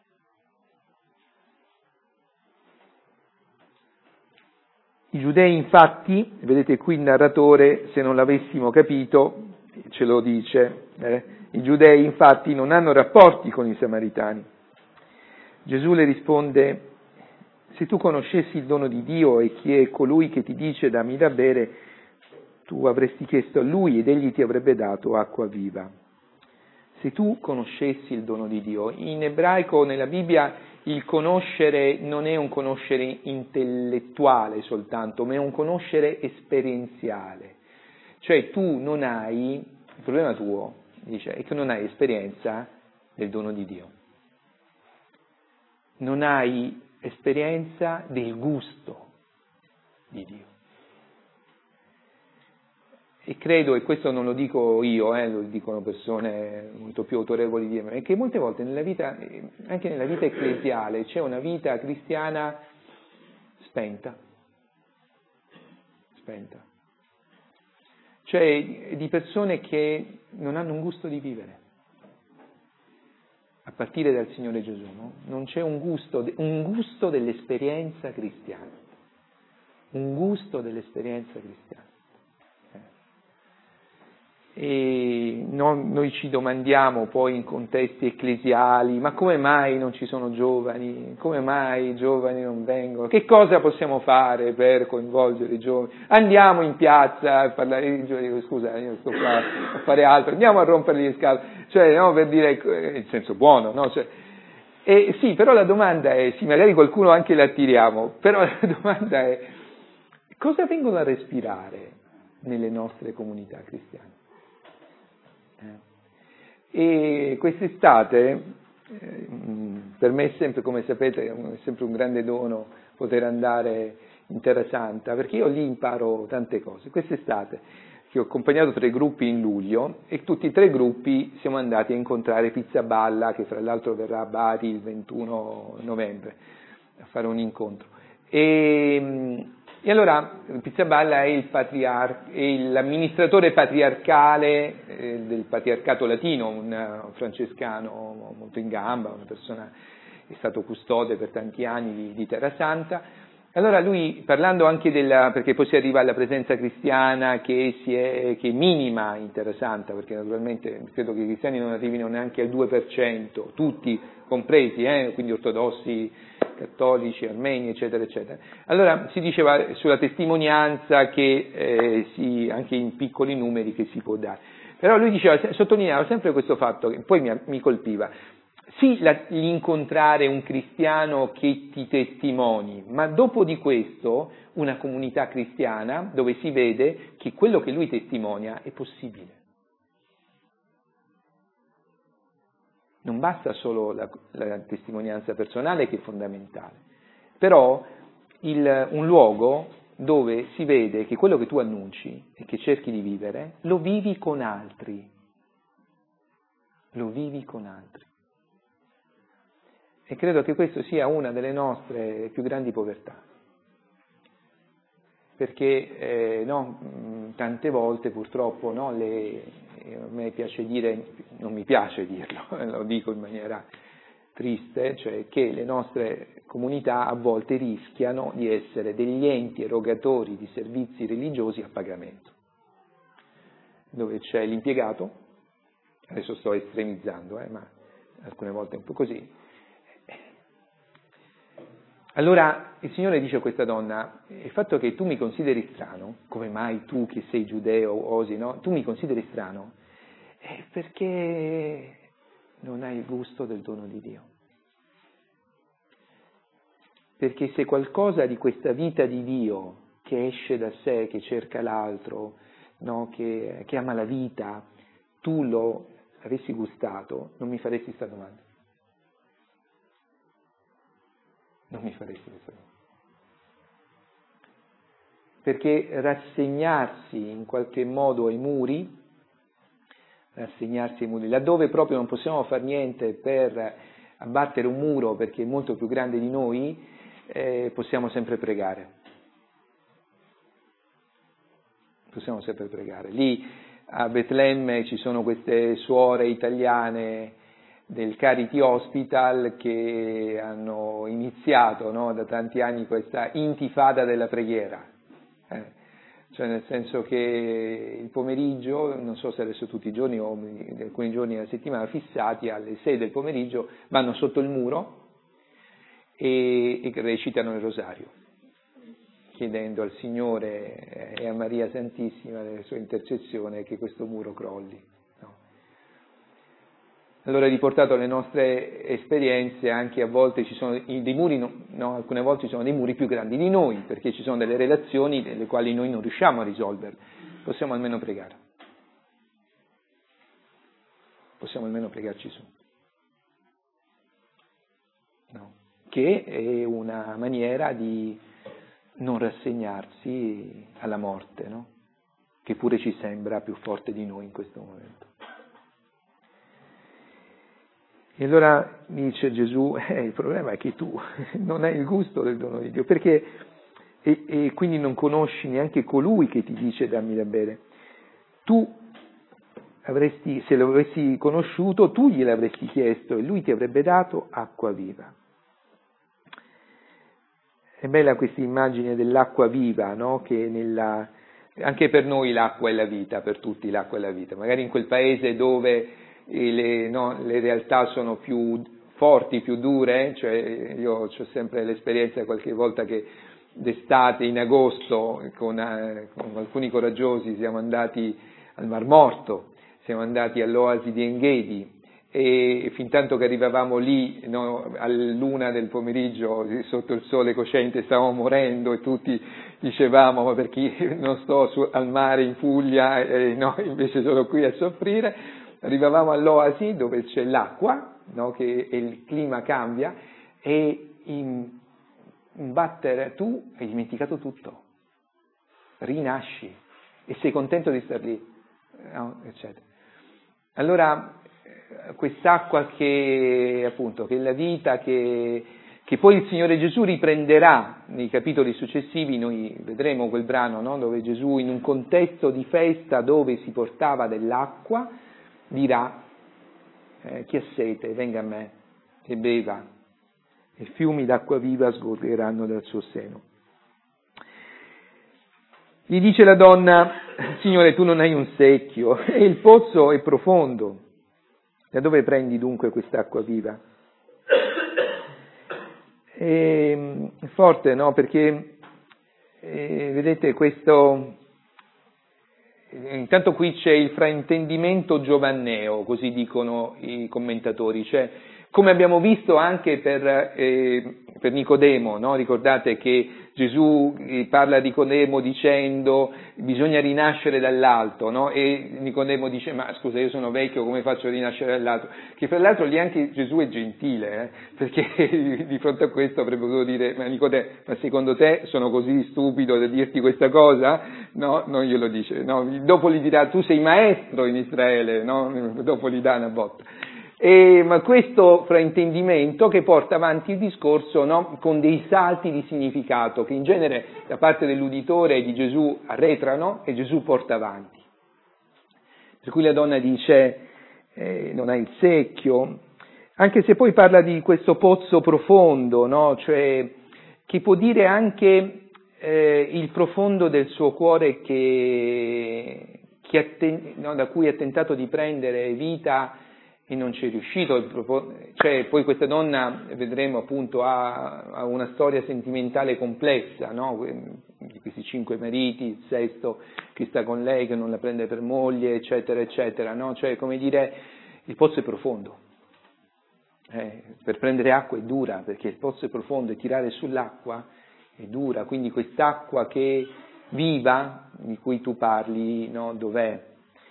I giudei infatti, vedete qui il narratore, se non l'avessimo capito, ce lo dice, i giudei infatti non hanno rapporti con i samaritani. Gesù le risponde: se tu conoscessi il dono di Dio e chi è colui che ti dice dammi da bere, tu avresti chiesto a lui ed egli ti avrebbe dato acqua viva. Se tu conoscessi il dono di Dio. In ebraico, nella Bibbia, il conoscere non è un conoscere intellettuale soltanto, ma è un conoscere esperienziale. Cioè tu non hai, il problema tuo, dice, è che non hai esperienza del dono di Dio. Non hai esperienza del gusto di Dio. E credo, e questo non lo dico io, lo dicono persone molto più autorevoli di me, è che molte volte nella vita, anche nella vita ecclesiale, c'è una vita cristiana spenta. Cioè di persone che non hanno un gusto di vivere. A partire dal Signore Gesù, no? Non c'è un gusto dell'esperienza cristiana. Un gusto dell'esperienza cristiana. E noi ci domandiamo poi in contesti ecclesiali: ma come mai non ci sono giovani? Come mai i giovani non vengono? Che cosa possiamo fare per coinvolgere i giovani? Andiamo in piazza a parlare, i giovani dicono: scusa, io sto qua a fare altro, andiamo a rompergli le scale, cioè, no, per dire, in senso buono, no? Cioè, sì, però la domanda è, sì, magari qualcuno anche la attiriamo, però la domanda è: cosa vengono a respirare nelle nostre comunità cristiane? E quest'estate, per me è sempre, come sapete, è sempre un grande dono poter andare in Terra Santa, perché io lì imparo tante cose. Quest'estate che ho accompagnato 3 gruppi in luglio e tutti e 3 gruppi siamo andati a incontrare Pizzaballa, che fra l'altro verrà a Bari il 21 novembre a fare un incontro. E allora Pizzaballa è l'amministratore patriarcale del patriarcato latino, un francescano molto in gamba, una persona che è stato custode per tanti anni di Terra Santa. Allora lui, parlando anche perché poi si arriva alla presenza cristiana che è minima in Terra Santa, perché naturalmente credo che i cristiani non arrivino neanche al 2%, tutti compresi, quindi ortodossi, cattolici, armeni, eccetera, eccetera. Allora si diceva sulla testimonianza che anche in piccoli numeri che si può dare. Però lui sottolineava sempre questo fatto che poi mi colpiva. Sì, l'incontrare un cristiano che ti testimoni, ma dopo di questo una comunità cristiana dove si vede che quello che lui testimonia è possibile. Non basta solo la testimonianza personale che è fondamentale, però un luogo dove si vede che quello che tu annunci e che cerchi di vivere, lo vivi con altri. Lo vivi con altri. E credo che questo sia una delle nostre più grandi povertà. Perché tante volte purtroppo a me piace dire, non mi piace dirlo, lo dico in maniera triste, cioè che le nostre comunità a volte rischiano di essere degli enti erogatori di servizi religiosi a pagamento, dove c'è l'impiegato, adesso sto estremizzando, ma alcune volte è un po' così. Allora il Signore dice a questa donna: il fatto che tu mi consideri strano, come mai tu che sei giudeo osi, no? Tu mi consideri strano, è perché non hai il gusto del dono di Dio. Perché se qualcosa di questa vita di Dio che esce da sé, che cerca l'altro, no? che ama la vita, tu lo avessi gustato, non mi faresti questa domanda. Non mi faresti questa domanda. Perché rassegnarsi in qualche modo ai muri, laddove proprio non possiamo fare niente per abbattere un muro perché è molto più grande di noi, possiamo sempre pregare. Possiamo sempre pregare. Lì a Betlemme ci sono queste suore italiane del Charity Hospital che hanno iniziato da tanti anni questa intifada della preghiera, cioè nel senso che il pomeriggio, non so se adesso tutti i giorni o alcuni giorni della settimana fissati, alle 6 del pomeriggio vanno sotto il muro e recitano il rosario, chiedendo al Signore e a Maria Santissima nella sua intercessione che questo muro crolli. Allora, riportato alle nostre esperienze, anche a volte ci sono dei muri, alcune volte ci sono dei muri più grandi di noi, perché ci sono delle relazioni delle quali noi non riusciamo a risolvere. Possiamo almeno pregare. Possiamo almeno pregarci su. Che è una maniera di non rassegnarsi alla morte, che pure ci sembra più forte di noi in questo momento. E allora dice Gesù, il problema è che tu non hai il gusto del dono di Dio, perché e quindi non conosci neanche colui che ti dice dammi da bere. Tu se lo avessi conosciuto, tu gliel'avresti chiesto e lui ti avrebbe dato acqua viva. È bella questa immagine dell'acqua viva, che anche per noi l'acqua è la vita, per tutti l'acqua è la vita. Magari in quel paese dove le realtà sono più forti, più dure, cioè io ho sempre l'esperienza qualche volta che d'estate in agosto con alcuni coraggiosi siamo andati al Mar Morto, siamo andati all'oasi di Enghedi e fin tanto che arrivavamo lì all'1 del pomeriggio sotto il sole cocente stavamo morendo e tutti dicevamo ma perché non sto al mare in Puglia invece sono qui a soffrire. Arrivavamo all'oasi dove c'è l'acqua, che il clima cambia e in un batter, tu hai dimenticato tutto, rinasci e sei contento di star lì, no? Eccetera. Allora, quest'acqua che appunto, che è la vita, che poi il Signore Gesù riprenderà nei capitoli successivi, noi vedremo quel brano, no? Dove Gesù in un contesto di festa dove si portava dell'acqua dirà chi ha sete venga a me e beva e fiumi d'acqua viva sgorgeranno dal suo seno. Gli dice la donna: Signore, tu non hai un secchio e il pozzo è profondo, da dove prendi dunque quest'acqua viva? È forte, no? Perché vedete questo, intanto qui c'è il fraintendimento giovanneo, così dicono i commentatori, cioè come abbiamo visto anche per Nicodemo, no? Ricordate che Gesù parla a Nicodemo dicendo bisogna rinascere dall'alto, no? E Nicodemo dice: ma scusa, io sono vecchio, come faccio a rinascere dall'alto? Che fra l'altro lì anche Gesù è gentile, perché di fronte a questo avrebbe potuto dire: ma Nicodemo, ma secondo te sono così stupido da dirti questa cosa? No, non glielo dice, no? Dopo gli dirà: tu sei maestro in Israele, no? Dopo gli dà una botta. Ma questo fraintendimento che porta avanti il discorso, no? Con dei salti di significato che in genere da parte dell'uditore di Gesù arretrano e Gesù porta avanti. Per cui la donna dice: non hai il secchio, anche se poi parla di questo pozzo profondo, no? Cioè, che può dire anche il profondo del suo cuore da cui ha tentato di prendere vita e non ci è riuscito, cioè poi questa donna, vedremo appunto, ha una storia sentimentale complessa, no? Di questi 5 mariti, il sesto che sta con lei, che non la prende per moglie, eccetera, eccetera, no? Cioè, come dire, il pozzo è profondo, per prendere acqua è dura, perché il pozzo è profondo e tirare sull'acqua è dura, quindi quest'acqua che viva, di cui tu parli, no? Dov'è?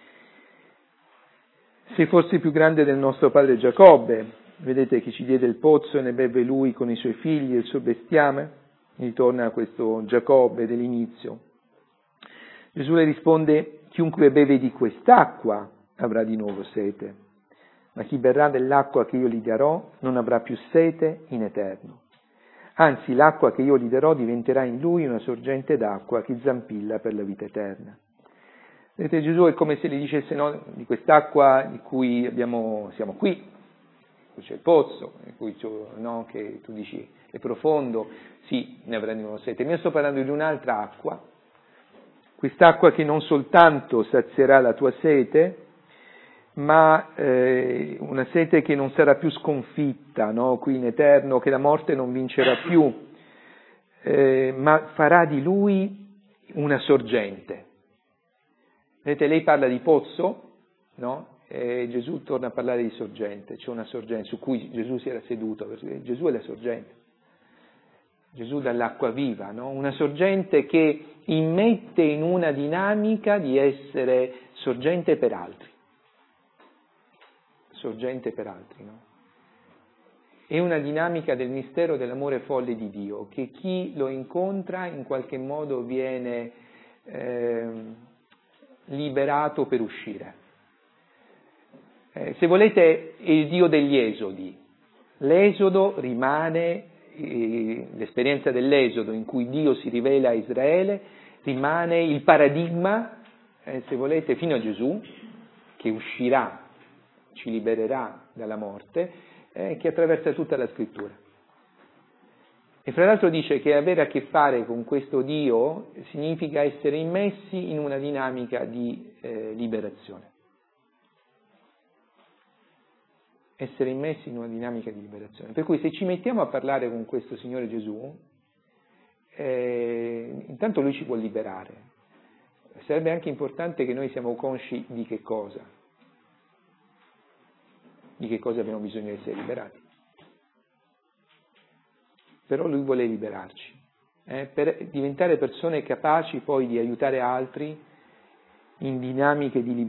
Sei forse più grande del nostro padre Giacobbe, vedete che ci diede il pozzo e ne beve lui con i suoi figli e il suo bestiame? Ritorna a questo Giacobbe dell'inizio. Gesù le risponde: chiunque beve di quest'acqua avrà di nuovo sete, ma chi berrà dell'acqua che io gli darò non avrà più sete in eterno. Anzi, l'acqua che io gli darò diventerà in lui una sorgente d'acqua che zampilla per la vita eterna. Vedete, Gesù è come se gli dicesse: no, di quest'acqua di cui siamo qui c'è il pozzo, no, che tu dici è profondo, sì, ne avrai di nuovo sete. Ma io sto parlando di un'altra acqua, quest'acqua che non soltanto sazierà la tua sete, ma una sete che non sarà più sconfitta, no, qui in eterno, che la morte non vincerà più, ma farà di lui una sorgente. Vedete, lei parla di pozzo, no? E Gesù torna a parlare di sorgente, c'è una sorgente su cui Gesù si era seduto, perché Gesù è la sorgente, Gesù dall'acqua viva, no? Una sorgente che immette in una dinamica di essere sorgente per altri, no? È una dinamica del mistero dell'amore folle di Dio, che chi lo incontra in qualche modo viene liberato per uscire. Se volete, è il Dio degli esodi. L'esodo rimane, l'esperienza dell'esodo in cui Dio si rivela a Israele, rimane il paradigma, se volete, fino a Gesù, che uscirà, ci libererà dalla morte, che attraversa tutta la scrittura. E fra l'altro dice che avere a che fare con questo Dio significa essere immessi in una dinamica di liberazione. Essere immessi in una dinamica di liberazione. Per cui se ci mettiamo a parlare con questo Signore Gesù, intanto Lui ci può liberare. Sarebbe anche importante che noi siamo consci di che cosa abbiamo bisogno di essere liberati. Però Lui vuole liberarci, per diventare persone capaci poi di aiutare altri in dinamiche di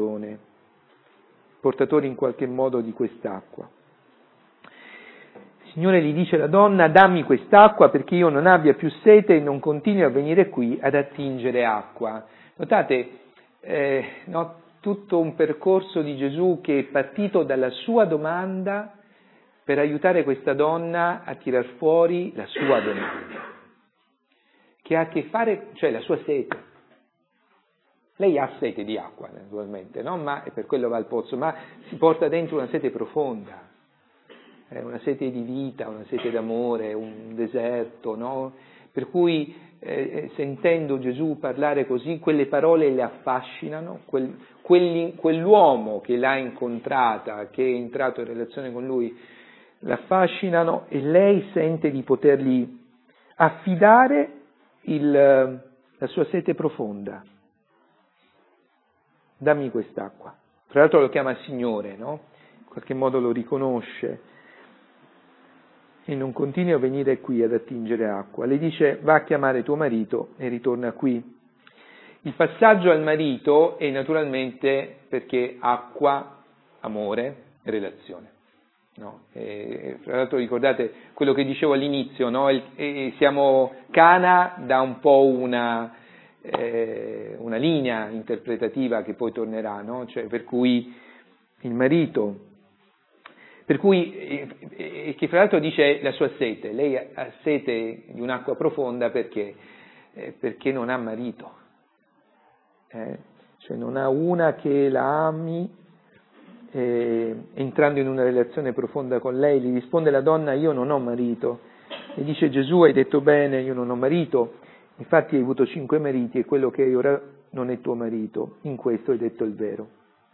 liberazione, portatori in qualche modo di quest'acqua. Signore, gli dice la donna, dammi quest'acqua perché io non abbia più sete e non continui a venire qui ad attingere acqua. Notate, no, tutto un percorso di Gesù che è partito dalla sua domanda per aiutare questa donna a tirar fuori la sua domanda, che ha a che fare, cioè la sua sete. Lei ha sete di acqua, naturalmente, no? Ma, e per quello va al pozzo, ma si porta dentro una sete profonda, una sete di vita, una sete d'amore, un deserto, no? Per cui, sentendo Gesù parlare così, quelle parole le affascinano, quell'uomo che l'ha incontrata, che è entrato in relazione con lui, l'affascinano e lei sente di potergli affidare la sua sete profonda. Dammi quest'acqua. Tra l'altro lo chiama Signore, no? In qualche modo lo riconosce. E non continui a venire qui ad attingere acqua. Le dice, va a chiamare tuo marito e ritorna qui. Il passaggio al marito è naturalmente perché acqua, amore, relazione. No? Tra l'altro ricordate quello che dicevo all'inizio, no? Siamo Cana da un po' una linea interpretativa che poi tornerà, no? Cioè, per cui il marito, per cui che fra l'altro dice la sua sete, lei ha sete di un'acqua profonda perché non ha marito, cioè non ha una che la ami, entrando in una relazione profonda con lei. Gli risponde la donna, io non ho marito, e dice Gesù, hai detto bene, io non ho marito, infatti hai avuto 5 mariti e quello che hai ora non è tuo marito, in questo hai detto il vero.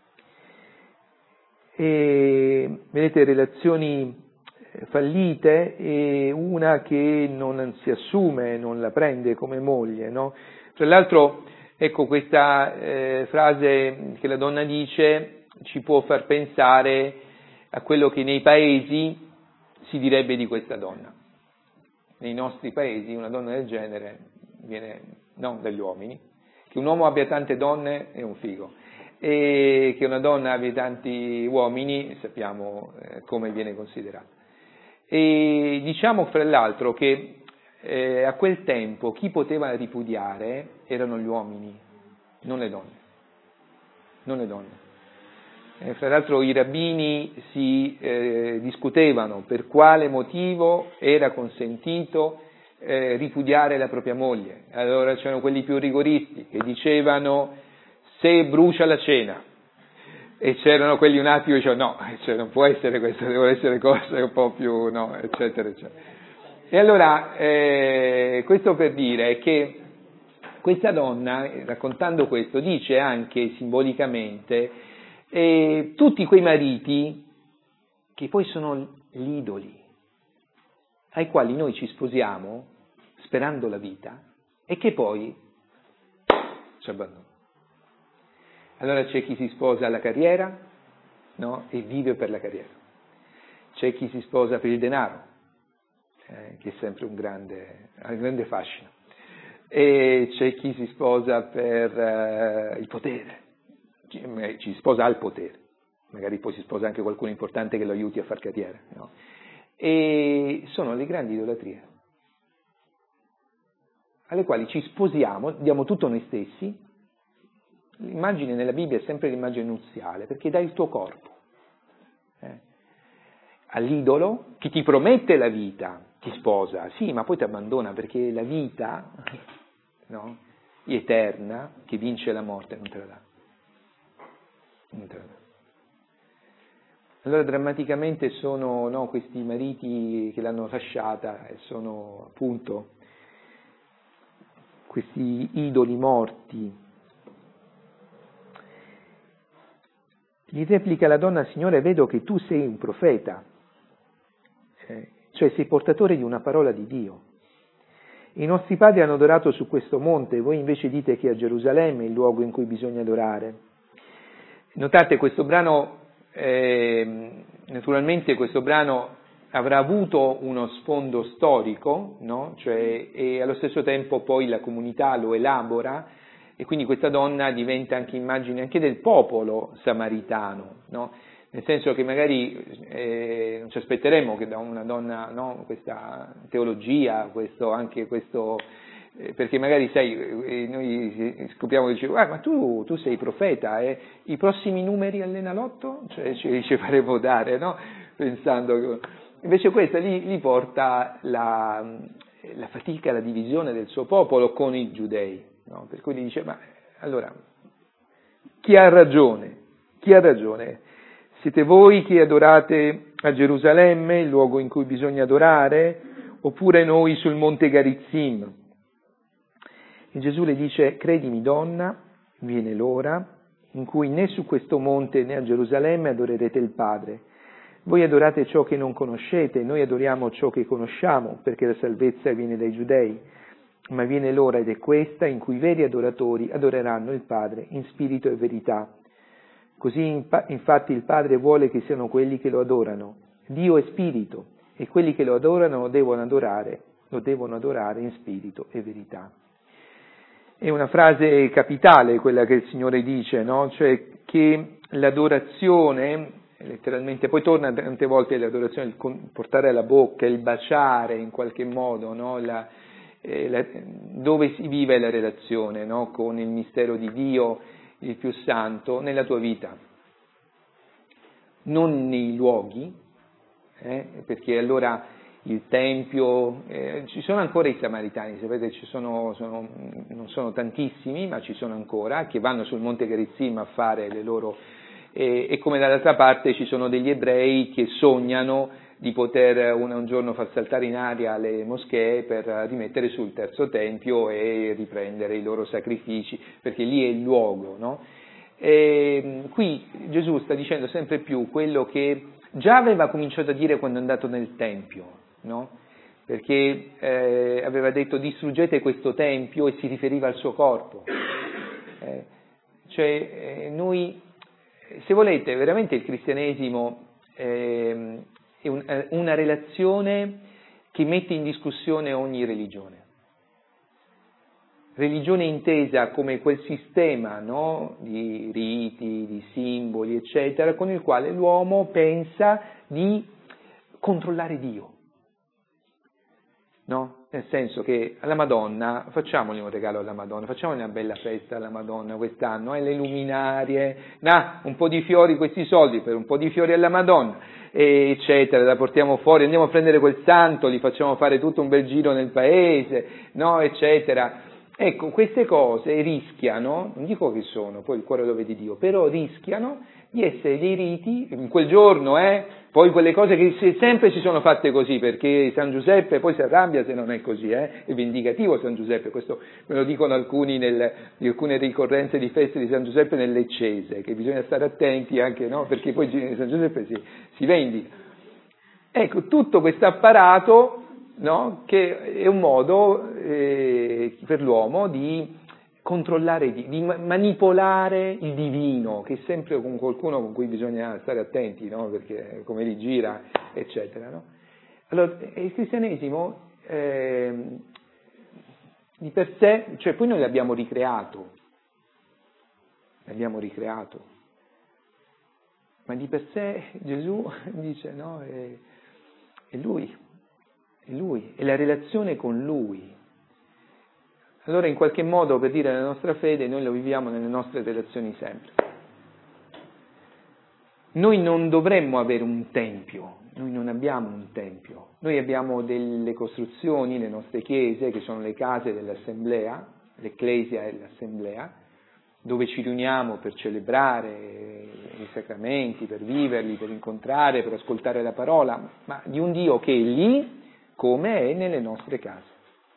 E vedete, relazioni fallite e una che non si assume, non la prende come moglie, no? Tra l'altro, ecco, questa frase che la donna dice ci può far pensare a quello che nei paesi si direbbe di questa donna. Nei nostri paesi una donna del genere viene, non dagli uomini, che un uomo abbia tante donne è un figo, e che una donna abbia tanti uomini sappiamo come viene considerato. E diciamo fra l'altro che a quel tempo chi poteva ripudiare erano gli uomini, non le donne. Non le donne. Fra l'altro i rabbini si discutevano per quale motivo era consentito ripudiare la propria moglie. Allora c'erano quelli più rigoristi che dicevano se brucia la cena, e c'erano quelli un attimo che dicevano no, cioè non può essere questo, devono essere cose un po' più, no, eccetera, eccetera. E allora questo per dire che questa donna, raccontando questo, dice anche simbolicamente tutti quei mariti che poi sono gli idoli, ai quali noi ci sposiamo sperando la vita e che poi ci abbandonano. Allora c'è chi si sposa alla carriera, no? E vive per la carriera. C'è chi si sposa per il denaro, che è sempre un grande fascino. E c'è chi si sposa per il potere, ci sposa al potere, magari poi si sposa anche qualcuno importante che lo aiuti a far carriera, no? E sono le grandi idolatrie, alle quali ci sposiamo, diamo tutto noi stessi. L'immagine nella Bibbia è sempre l'immagine nuziale, perché dai il tuo corpo all'idolo che ti promette la vita, ti sposa, sì, ma poi ti abbandona perché la vita, no, eterna, che vince la morte, non te la dà. Non te la dà. Allora drammaticamente sono questi mariti che l'hanno lasciata e sono appunto questi idoli morti. Gli replica la donna, Signore, vedo che tu sei un profeta, cioè sei portatore di una parola di Dio. I nostri padri hanno adorato su questo monte, voi invece dite che a Gerusalemme è il luogo in cui bisogna adorare. Notate, questo brano, naturalmente questo brano avrà avuto uno sfondo storico, no? Cioè, e allo stesso tempo poi la comunità lo elabora, e quindi questa donna diventa anche immagine anche del popolo samaritano, no? nel senso che magari non ci aspetteremo che da una donna, no, questa teologia, perché magari sai, noi scopriamo che dice, ma tu sei profeta, i prossimi numeri all'Enalotto? Cioè ci faremo dare, no? Pensando che... Invece questa gli porta la fatica, la divisione del suo popolo con i giudei, no? Per cui gli dice, ma allora, chi ha ragione? Chi ha ragione? Siete voi che adorate a Gerusalemme, il luogo in cui bisogna adorare, oppure noi sul monte Garizim? E Gesù le dice, credimi donna, viene l'ora in cui né su questo monte né a Gerusalemme adorerete il Padre. Voi adorate ciò che non conoscete, noi adoriamo ciò che conosciamo, perché la salvezza viene dai giudei. Ma viene l'ora, ed è questa, in cui i veri adoratori adoreranno il Padre in spirito e verità. Così infatti il Padre vuole che siano quelli che lo adorano. Dio è spirito, e quelli che lo adorano lo devono adorare in spirito e verità. È una frase capitale quella che il Signore dice, no? Cioè che l'adorazione, letteralmente, poi torna tante volte l'adorazione, il portare alla bocca, il baciare in qualche modo, no? Dove si vive la relazione, no? Con il mistero di Dio, il più santo, nella tua vita, non nei luoghi, perché allora il Tempio, ci sono ancora i Samaritani, sapete, non sono tantissimi, ma ci sono ancora, che vanno sul Monte Gerizim a fare le loro, e come dall'altra parte ci sono degli ebrei che sognano di poter un giorno far saltare in aria le moschee per rimettere sul terzo Tempio e riprendere i loro sacrifici, perché lì è il luogo, no? E qui Gesù sta dicendo sempre più quello che già aveva cominciato a dire quando è andato nel Tempio, no? Perché aveva detto distruggete questo Tempio e si riferiva al suo corpo. Noi, se volete, veramente il cristianesimo è una relazione che mette in discussione ogni religione. Religione intesa come quel sistema, no, di riti, di simboli, eccetera, con il quale l'uomo pensa di controllare Dio. No? Nel senso che alla Madonna, facciamogli un regalo alla Madonna, facciamogli una bella festa alla Madonna quest'anno, le luminarie, un po' di fiori, questi soldi per un po' di fiori alla Madonna, eccetera, la portiamo fuori, andiamo a prendere quel santo, gli facciamo fare tutto un bel giro nel paese, no, eccetera. Ecco, queste cose rischiano, non dico che sono, poi il cuore lo vede Dio, però rischiano di essere dei riti, in quel giorno, poi quelle cose che sempre si sono fatte così, perché San Giuseppe poi si arrabbia se non è così, è vendicativo San Giuseppe, questo me lo dicono alcuni di alcune ricorrenze di feste di San Giuseppe nelle Leccese, che bisogna stare attenti anche, no? Perché poi San Giuseppe si vendica. Ecco, tutto questo apparato, no? Che è un modo per l'uomo di controllare, di manipolare il divino, che è sempre con qualcuno con cui bisogna stare attenti, no? Perché come li gira, eccetera, no? Allora, il cristianesimo di per sé, cioè poi noi l'abbiamo ricreato, ma di per sé Gesù dice, no, è Lui, è la relazione con Lui. Allora in qualche modo, per dire la nostra fede, noi lo viviamo nelle nostre relazioni sempre. Noi non dovremmo avere un tempio, noi non abbiamo un tempio, noi abbiamo delle costruzioni, le nostre chiese, che sono le case dell'assemblea, l'ecclesia è l'assemblea, dove ci riuniamo per celebrare i sacramenti, per viverli, per incontrare, per ascoltare la parola, ma di un Dio che è lì come è nelle nostre case,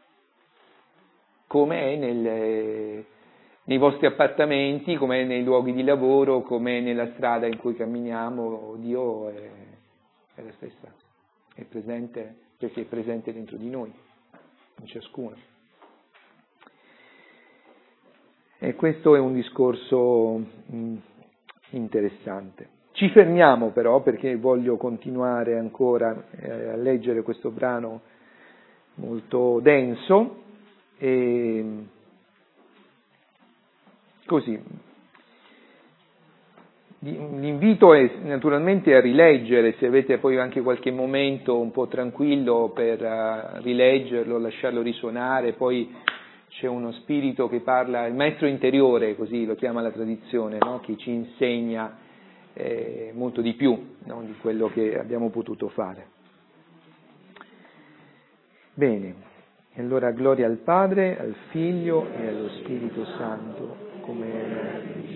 come è nei vostri appartamenti, come è nei luoghi di lavoro, come è nella strada in cui camminiamo. Dio è la stessa, è presente perché è presente dentro di noi, in ciascuno. E questo è un discorso interessante. Ci fermiamo però, perché voglio continuare ancora a leggere questo brano molto denso, e così. L'invito è naturalmente a rileggere, se avete poi anche qualche momento un po' tranquillo per rileggerlo, lasciarlo risuonare, poi c'è uno spirito che parla, il maestro interiore, così lo chiama la tradizione, no? Che ci insegna molto di più, no? Di quello che abbiamo potuto fare. Bene, e allora gloria al Padre, al Figlio e allo Spirito Santo, come